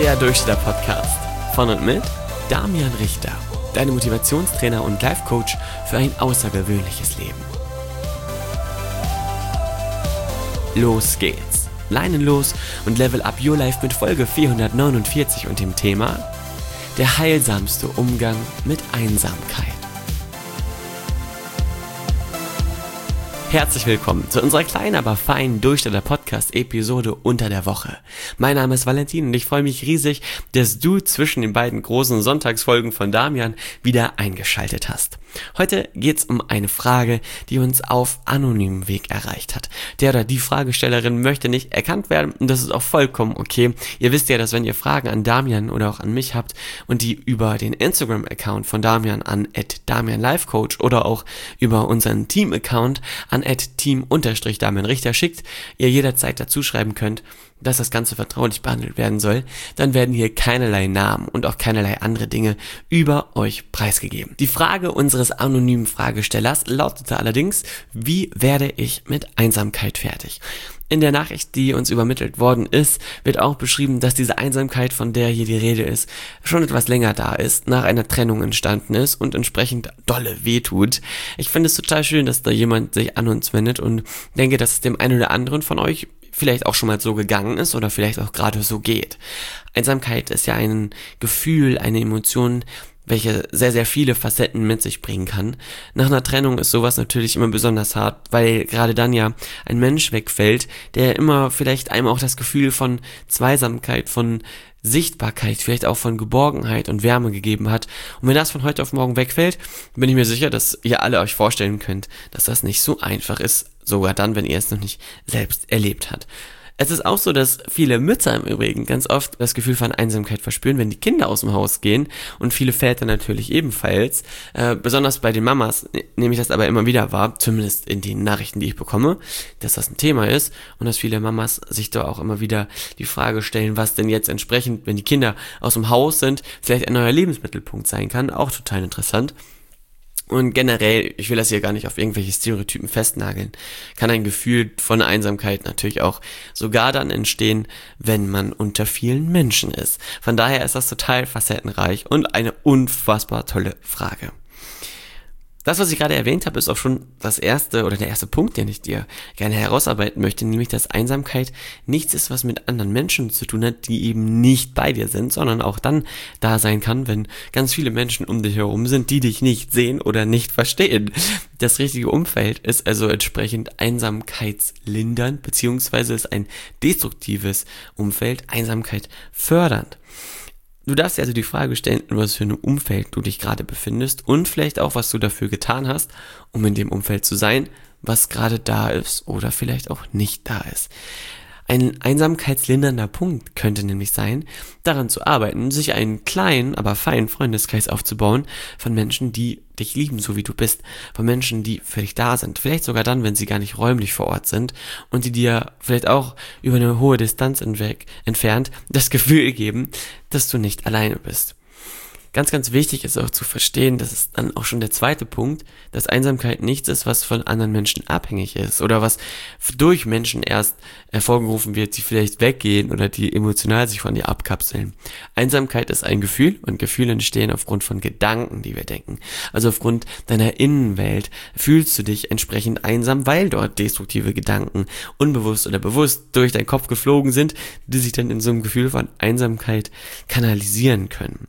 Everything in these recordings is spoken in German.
Der Durchstarter-Podcast von und mit Damian Richter, deine Motivationstrainer und Life-Coach für ein außergewöhnliches Leben. Los geht's! Leinen los und level up your life mit Folge 449 und dem Thema der heilsamste Umgang mit Einsamkeit. Herzlich willkommen zu unserer kleinen, aber feinen Durchstarter-Podcast-Episode unter der Woche. Mein Name ist Valentin und ich freue mich riesig, dass du zwischen den beiden großen Sonntagsfolgen von Damian wieder eingeschaltet hast. Heute geht's um eine Frage, die uns auf anonymem Weg erreicht hat. Der oder die Fragestellerin möchte nicht erkannt werden und das ist auch vollkommen okay. Ihr wisst ja, dass wenn ihr Fragen an Damian oder auch an mich habt und die über den Instagram-Account von Damian an @DamianLifeCoach oder auch über unseren Team-Account an @team_Damian_Richter schickt, ihr jederzeit dazu schreiben könnt, dass das Ganze vertraulich behandelt werden soll, dann werden hier keinerlei Namen und auch keinerlei andere Dinge über euch preisgegeben. Die Frage unseres anonymen Fragestellers lautete allerdings: Wie werde ich mit Einsamkeit fertig? In der Nachricht, die uns übermittelt worden ist, wird auch beschrieben, dass diese Einsamkeit, von der hier die Rede ist, schon etwas länger da ist, nach einer Trennung entstanden ist und entsprechend dolle wehtut. Ich finde es total schön, dass da jemand sich an uns wendet und denke, dass es dem einen oder anderen von euch vielleicht auch schon mal so gegangen ist oder vielleicht auch gerade so geht. Einsamkeit ist ja ein Gefühl, eine Emotion, welche sehr, sehr viele Facetten mit sich bringen kann. Nach einer Trennung ist sowas natürlich immer besonders hart, weil gerade dann ja ein Mensch wegfällt, der immer vielleicht einem auch das Gefühl von Zweisamkeit, von Sichtbarkeit, vielleicht auch von Geborgenheit und Wärme gegeben hat. Und wenn das von heute auf morgen wegfällt, bin ich mir sicher, dass ihr alle euch vorstellen könnt, dass das nicht so einfach ist, sogar dann, wenn ihr es noch nicht selbst erlebt habt. Es ist auch so, dass viele Mütter im Übrigen ganz oft das Gefühl von Einsamkeit verspüren, wenn die Kinder aus dem Haus gehen und viele Väter natürlich ebenfalls. Besonders bei den Mamas nehme ich das aber immer wieder wahr, zumindest in den Nachrichten, die ich bekomme, dass das ein Thema ist und dass viele Mamas sich da auch immer wieder die Frage stellen, was denn jetzt entsprechend, wenn die Kinder aus dem Haus sind, vielleicht ein neuer Lebensmittelpunkt sein kann. Auch total interessant. Und generell, ich will das hier gar nicht auf irgendwelche Stereotypen festnageln, kann ein Gefühl von Einsamkeit natürlich auch sogar dann entstehen, wenn man unter vielen Menschen ist. Von daher ist das total facettenreich und eine unfassbar tolle Frage. Das, was ich gerade erwähnt habe, ist auch schon der erste Punkt, den ich dir gerne herausarbeiten möchte, nämlich, dass Einsamkeit nichts ist, was mit anderen Menschen zu tun hat, die eben nicht bei dir sind, sondern auch dann da sein kann, wenn ganz viele Menschen um dich herum sind, die dich nicht sehen oder nicht verstehen. Das richtige Umfeld ist also entsprechend einsamkeitslindernd, beziehungsweise ist ein destruktives Umfeld, Einsamkeit fördernd. Du darfst dir also die Frage stellen, in was für einem Umfeld du dich gerade befindest und vielleicht auch, was du dafür getan hast, um in dem Umfeld zu sein, was gerade da ist oder vielleicht auch nicht da ist. Ein einsamkeitslindernder Punkt könnte nämlich sein, daran zu arbeiten, sich einen kleinen, aber feinen Freundeskreis aufzubauen von Menschen, die dich lieben, so wie du bist, von Menschen, die für dich da sind, vielleicht sogar dann, wenn sie gar nicht räumlich vor Ort sind und die dir vielleicht auch über eine hohe Distanz entfernt das Gefühl geben, dass du nicht alleine bist. Ganz, ganz wichtig ist auch zu verstehen, das ist dann auch schon der zweite Punkt, dass Einsamkeit nichts ist, was von anderen Menschen abhängig ist oder was durch Menschen erst hervorgerufen wird, die vielleicht weggehen oder die emotional sich von dir abkapseln. Einsamkeit ist ein Gefühl und Gefühle entstehen aufgrund von Gedanken, die wir denken. Also aufgrund deiner Innenwelt fühlst du dich entsprechend einsam, weil dort destruktive Gedanken unbewusst oder bewusst durch deinen Kopf geflogen sind, die sich dann in so einem Gefühl von Einsamkeit kanalisieren können.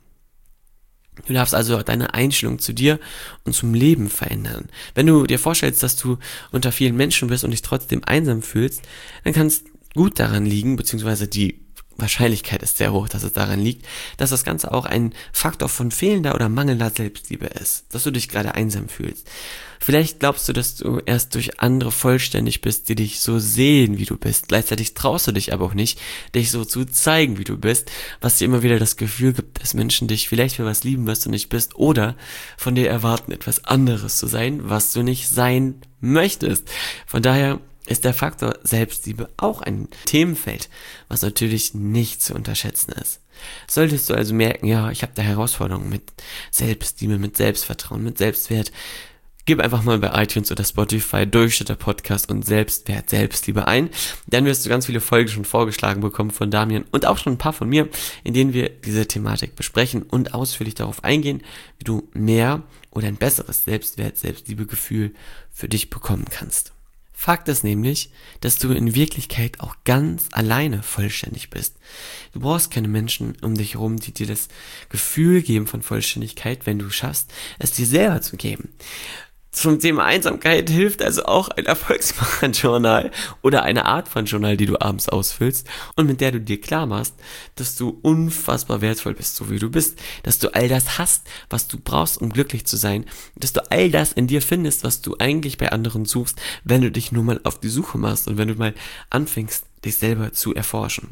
Du darfst also deine Einstellung zu dir und zum Leben verändern. Wenn du dir vorstellst, dass du unter vielen Menschen bist und dich trotzdem einsam fühlst, dann kann es gut daran liegen, beziehungsweise die Wahrscheinlichkeit ist sehr hoch, dass es daran liegt, dass das Ganze auch ein Faktor von fehlender oder mangelnder Selbstliebe ist, dass du dich gerade einsam fühlst. Vielleicht glaubst du, dass du erst durch andere vollständig bist, die dich so sehen, wie du bist. Gleichzeitig traust du dich aber auch nicht, dich so zu zeigen, wie du bist, was dir immer wieder das Gefühl gibt, dass Menschen dich vielleicht für was lieben, was du nicht bist, oder von dir erwarten, etwas anderes zu sein, was du nicht sein möchtest. Von daher ist der Faktor Selbstliebe auch ein Themenfeld, was natürlich nicht zu unterschätzen ist. Solltest du also merken, ja, ich habe da Herausforderungen mit Selbstliebe, mit Selbstvertrauen, mit Selbstwert, Gib einfach mal bei iTunes oder Spotify Durchstarter Podcast und Selbstwert, Selbstliebe ein. Dann wirst du ganz viele Folgen schon vorgeschlagen bekommen von Damian und auch schon ein paar von mir, in denen wir diese Thematik besprechen und ausführlich darauf eingehen, wie du mehr oder ein besseres Selbstwert, Selbstliebegefühl für dich bekommen kannst. Fakt ist nämlich, dass du in Wirklichkeit auch ganz alleine vollständig bist. Du brauchst keine Menschen um dich herum, die dir das Gefühl geben von Vollständigkeit, wenn du schaffst, es dir selber zu geben. Zum Thema Einsamkeit hilft also auch ein Erfolgsmarathon-Journal oder eine Art von Journal, die du abends ausfüllst und mit der du dir klar machst, dass du unfassbar wertvoll bist, so wie du bist, dass du all das hast, was du brauchst, um glücklich zu sein, dass du all das in dir findest, was du eigentlich bei anderen suchst, wenn du dich nur mal auf die Suche machst und wenn du mal anfängst, dich selber zu erforschen.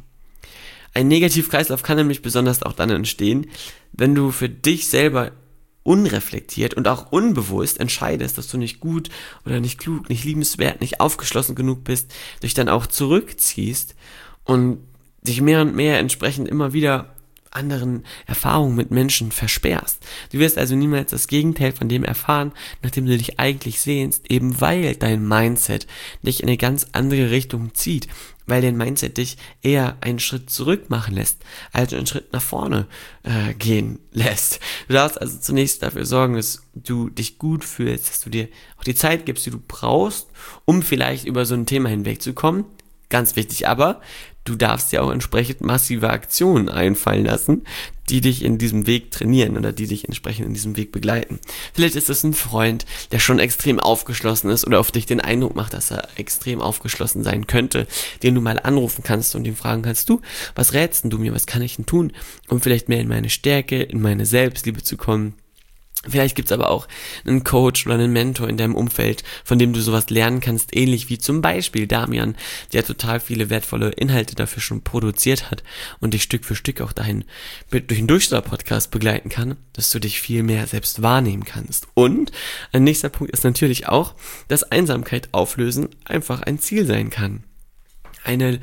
Ein Negativkreislauf kann nämlich besonders auch dann entstehen, wenn du für dich selber unreflektiert und auch unbewusst entscheidest, dass du nicht gut oder nicht klug, nicht liebenswert, nicht aufgeschlossen genug bist, dich dann auch zurückziehst und dich mehr und mehr entsprechend immer wieder anderen Erfahrungen mit Menschen versperrst. Du wirst also niemals das Gegenteil von dem erfahren, nachdem du dich eigentlich sehnst, eben weil dein Mindset dich in eine ganz andere Richtung zieht, weil dein Mindset dich eher einen Schritt zurück machen lässt, als einen Schritt nach vorne gehen lässt. Du darfst also zunächst dafür sorgen, dass du dich gut fühlst, dass du dir auch die Zeit gibst, die du brauchst, um vielleicht über so ein Thema hinwegzukommen. Ganz wichtig aber, du darfst dir auch entsprechend massive Aktionen einfallen lassen, die dich in diesem Weg trainieren oder die dich entsprechend in diesem Weg begleiten. Vielleicht ist es ein Freund, der schon extrem aufgeschlossen ist oder auf dich den Eindruck macht, dass er extrem aufgeschlossen sein könnte, den du mal anrufen kannst und ihn fragen kannst, du, was rätst denn du mir, was kann ich denn tun, um vielleicht mehr in meine Stärke, in meine Selbstliebe zu kommen. Vielleicht gibt's aber auch einen Coach oder einen Mentor in deinem Umfeld, von dem du sowas lernen kannst, ähnlich wie zum Beispiel Damian, der total viele wertvolle Inhalte dafür schon produziert hat und dich Stück für Stück auch dahin durch den Durchstarter-Podcast begleiten kann, dass du dich viel mehr selbst wahrnehmen kannst. Und ein nächster Punkt ist natürlich auch, dass Einsamkeit auflösen einfach ein Ziel sein kann. Eine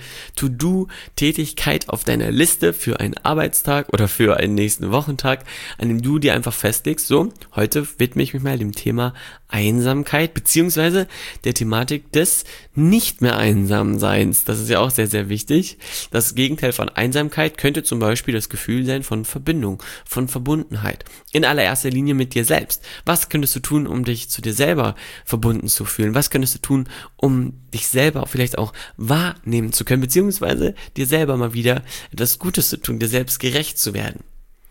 To-Do-Tätigkeit auf deiner Liste für einen Arbeitstag oder für einen nächsten Wochentag, an dem du dir einfach festlegst, so, heute widme ich mich mal dem Thema Einsamkeit, beziehungsweise der Thematik des nicht mehr Einsamseins. Das ist ja auch sehr, sehr wichtig. Das Gegenteil von Einsamkeit könnte zum Beispiel das Gefühl sein von Verbindung, von Verbundenheit. In allererster Linie mit dir selbst. Was könntest du tun, um dich zu dir selber verbunden zu fühlen? Was könntest du tun, um dich selber vielleicht auch wahrnehmen zu können, beziehungsweise dir selber mal wieder etwas Gutes zu tun, dir selbst gerecht zu werden?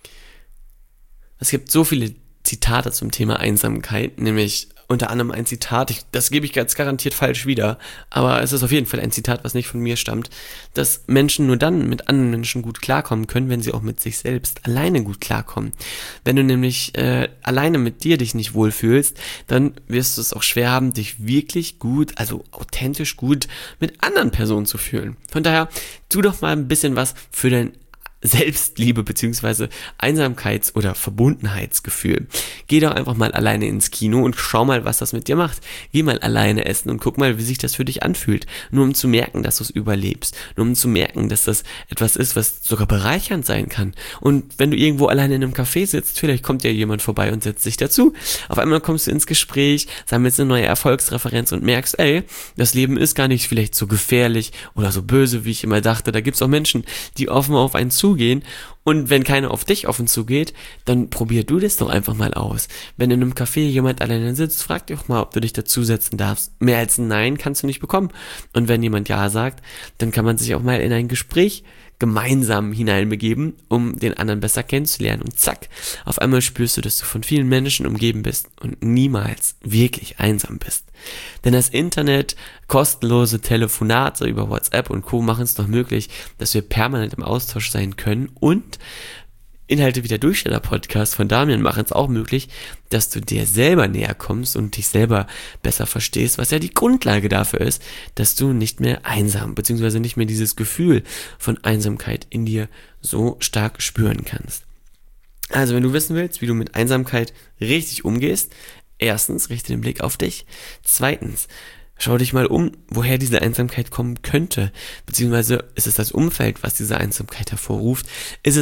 Es gibt so viele Zitate zum Thema Einsamkeit, nämlich unter anderem ein Zitat, das gebe ich ganz garantiert falsch wieder, aber es ist auf jeden Fall ein Zitat, was nicht von mir stammt, dass Menschen nur dann mit anderen Menschen gut klarkommen können, wenn sie auch mit sich selbst alleine gut klarkommen. Wenn du nämlich alleine mit dir dich nicht wohlfühlst, dann wirst du es auch schwer haben, dich wirklich gut, also authentisch gut mit anderen Personen zu fühlen. Von daher, tu doch mal ein bisschen was für dein Selbstliebe beziehungsweise Einsamkeits- oder Verbundenheitsgefühl. Geh doch einfach mal alleine ins Kino und schau mal, was das mit dir macht. Geh mal alleine essen und guck mal, wie sich das für dich anfühlt. Nur um zu merken, dass du es überlebst. Nur um zu merken, dass das etwas ist, was sogar bereichernd sein kann. Und wenn du irgendwo alleine in einem Café sitzt, vielleicht kommt ja jemand vorbei und setzt sich dazu. Auf einmal kommst du ins Gespräch, sammelst eine neue Erfolgsreferenz und merkst, ey, das Leben ist gar nicht vielleicht so gefährlich oder so böse, wie ich immer dachte. Da gibt's auch Menschen, die offen auf einen zugehen. Und wenn keiner auf dich offen zugeht, dann probier du das doch einfach mal aus. Wenn in einem Café jemand alleine sitzt, frag dich auch mal, ob du dich dazusetzen darfst. Mehr als ein Nein kannst du nicht bekommen. Und wenn jemand Ja sagt, dann kann man sich auch mal in ein Gespräch gemeinsam hineinbegeben, um den anderen besser kennenzulernen. Und zack, auf einmal spürst du, dass du von vielen Menschen umgeben bist und niemals wirklich einsam bist. Denn das Internet, kostenlose Telefonate über WhatsApp und Co. machen es doch möglich, dass wir permanent im Austausch sein können, und Inhalte wie der Durchsteller-Podcast von Damian machen es auch möglich, dass du dir selber näher kommst und dich selber besser verstehst, was ja die Grundlage dafür ist, dass du nicht mehr einsam, beziehungsweise nicht mehr dieses Gefühl von Einsamkeit in dir so stark spüren kannst. Also, wenn du wissen willst, wie du mit Einsamkeit richtig umgehst, erstens, richte den Blick auf dich. Zweitens, schau dich mal um, woher diese Einsamkeit kommen könnte, beziehungsweise ist es das Umfeld, was diese Einsamkeit hervorruft? Ist es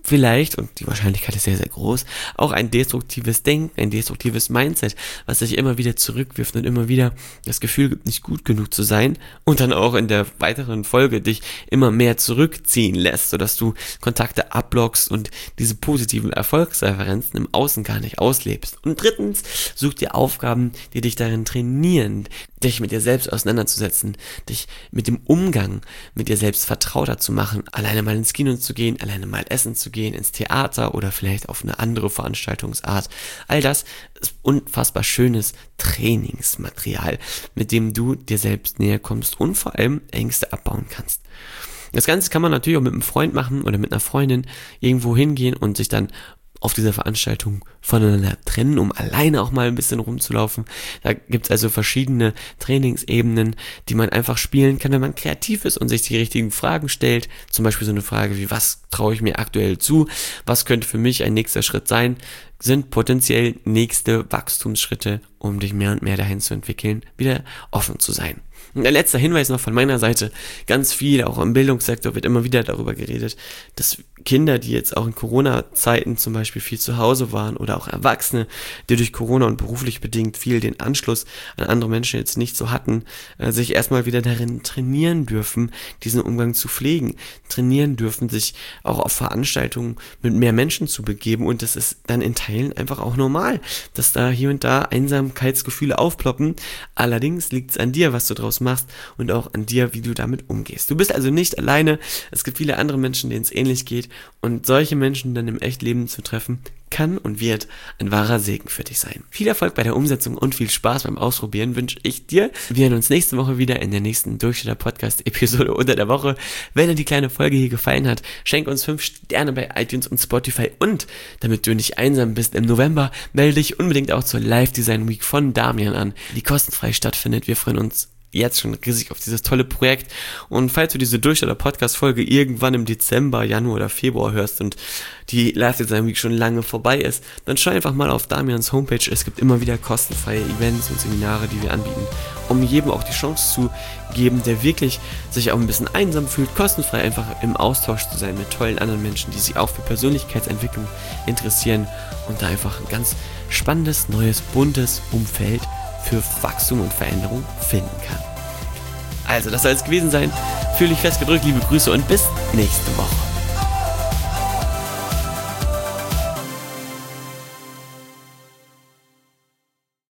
vielleicht, und die Wahrscheinlichkeit ist sehr, sehr groß, auch ein destruktives Denken, ein destruktives Mindset, was sich immer wieder zurückwirft und immer wieder das Gefühl gibt, nicht gut genug zu sein und dann auch in der weiteren Folge dich immer mehr zurückziehen lässt, sodass du Kontakte abblockst und diese positiven Erfolgsreferenzen im Außen gar nicht auslebst. Und drittens, such dir Aufgaben, die dich darin trainieren, dich mit dir selbst auseinanderzusetzen, dich mit dem Umgang mit dir selbst vertrauter zu machen, alleine mal ins Kino zu gehen, alleine mal essen zu gehen, ins Theater oder vielleicht auf eine andere Veranstaltungsart. All das ist unfassbar schönes Trainingsmaterial, mit dem du dir selbst näher kommst und vor allem Ängste abbauen kannst. Das Ganze kann man natürlich auch mit einem Freund machen oder mit einer Freundin irgendwo hingehen und sich dann auf dieser Veranstaltung voneinander trennen, um alleine auch mal ein bisschen rumzulaufen. Da gibt's also verschiedene Trainingsebenen, die man einfach spielen kann, wenn man kreativ ist und sich die richtigen Fragen stellt. Zum Beispiel so eine Frage wie, was traue ich mir aktuell zu? Was könnte für mich ein nächster Schritt sein? Sind potenziell nächste Wachstumsschritte, um dich mehr und mehr dahin zu entwickeln, wieder offen zu sein. Und ein letzter Hinweis noch von meiner Seite, ganz viel, auch im Bildungssektor wird immer wieder darüber geredet, dass Kinder, die jetzt auch in Corona-Zeiten zum Beispiel viel zu Hause waren oder auch Erwachsene, die durch Corona und beruflich bedingt viel den Anschluss an andere Menschen jetzt nicht so hatten, sich erstmal wieder darin trainieren dürfen, diesen Umgang zu pflegen, trainieren dürfen, sich auch auf Veranstaltungen mit mehr Menschen zu begeben und das ist dann in Teilen einfach auch normal, dass da hier und da Einsamkeitsgefühle aufploppen. Allerdings liegt es an dir, was du draus machst und auch an dir, wie du damit umgehst. Du bist also nicht alleine, es gibt viele andere Menschen, denen es ähnlich geht und solche Menschen dann im Echtleben zu treffen, kann und wird ein wahrer Segen für dich sein. Viel Erfolg bei der Umsetzung und viel Spaß beim Ausprobieren wünsche ich dir. Wir hören uns nächste Woche wieder in der nächsten Durchschnitter-Podcast-Episode unter der Woche. Wenn dir die kleine Folge hier gefallen hat, schenk uns 5 Sterne bei iTunes und Spotify und damit du nicht einsam bist im November, melde dich unbedingt auch zur Live Design Week von Damian an, die kostenfrei stattfindet. Wir freuen uns jetzt schon riesig auf dieses tolle Projekt und falls du diese Durchschnitter-Podcast-Folge irgendwann im Dezember, Januar oder Februar hörst und die Live Design Week schon lange vorbei ist, dann schau einfach mal auf Damians Homepage, es gibt immer wieder kostenfreie Events und Seminare, die wir anbieten, um jedem auch die Chance zu geben, der wirklich sich auch ein bisschen einsam fühlt, kostenfrei einfach im Austausch zu sein mit tollen anderen Menschen, die sich auch für Persönlichkeitsentwicklung interessieren und da einfach ein ganz spannendes, neues, buntes Umfeld für Wachstum und Veränderung finden kann. Also, das soll es gewesen sein. Fühl dich festgedrückt, liebe Grüße und bis nächste Woche.